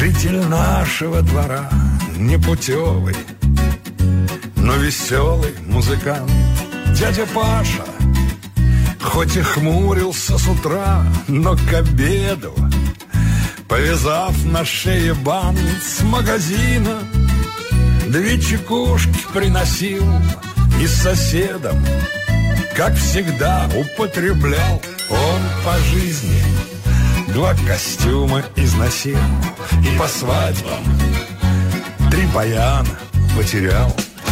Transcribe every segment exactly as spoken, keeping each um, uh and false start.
Житель нашего двора, непутевый, но веселый музыкант, дядя Паша. Хоть и хмурился с утра, но к обеду, повязав на шее бант с магазина, две чекушки приносил и соседам. Как всегда употреблял он по жизни, два костюма износил и по свадьбам три баяна потерял.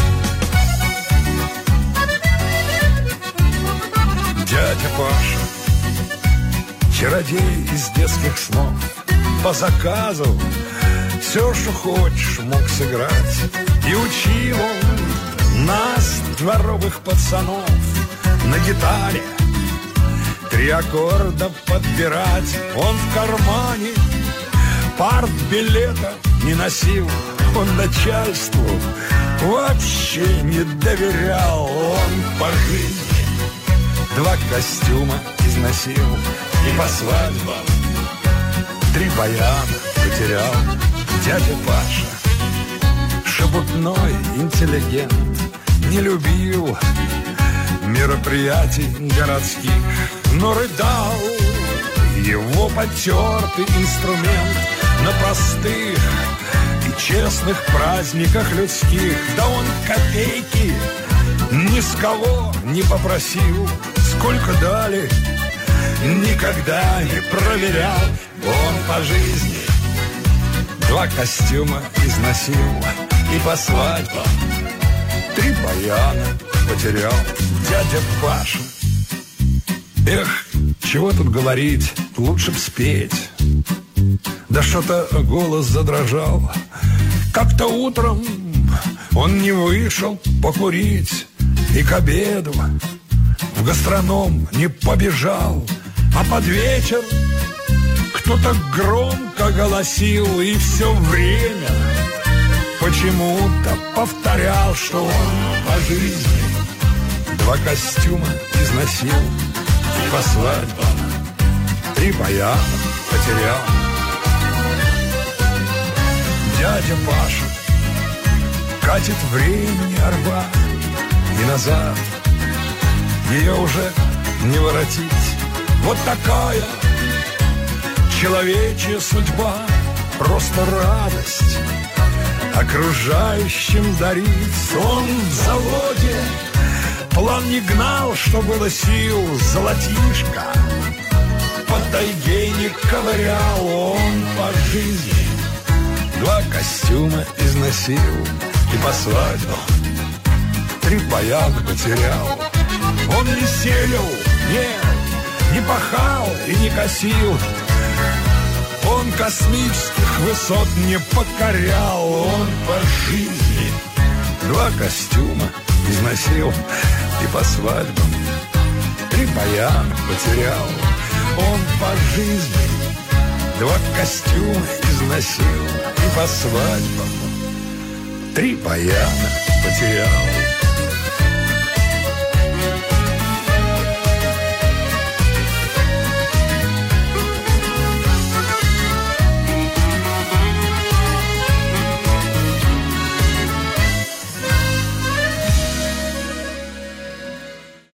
Дядя Паша, чародей из детских снов, по заказу все, что хочешь, мог сыграть. И учил он нас, дворовых пацанов, на гитаре три аккорда подбирать. Он в кармане партбилета не носил, он начальству вообще не доверял. Он по жизни два костюма износил и по свадьбам три баяна потерял. Дядя Паша, шебутной интеллигент, не любил мероприятий городских, но рыдал его потертый инструмент на простых и честных праздниках людских. Да он копейки ни с кого не попросил, сколько дали, никогда не проверял. Он по жизни два костюма износил и по свадьбам три баяна потерял. Дядя Паша, эх, чего тут говорить, лучше б спеть. Да что-то голос задрожал. Как-то утром он не вышел покурить и к обеду в гастроном не побежал, а под вечер кто-то громко голосил и все время почему-то повторял, что он по жизни два костюма износил и по свадьбам три баяна потерял. Дядя Паша катит времени орба, и назад ее уже не воротить. Вот такая человечья судьба, просто радость окружающим дарит. Он в заводе план не гнал, что было сил, золотишко по тайге не ковырял. Он по жизни два костюма износил и по свадьбам три баяна потерял. Он не селил, нет, не пахал и не косил, он космических высот не покорял. Он по жизни два костюма износил и по свадьбам три баяна потерял. Он по жизни два костюма износил и по свадьбам три баяна потерял.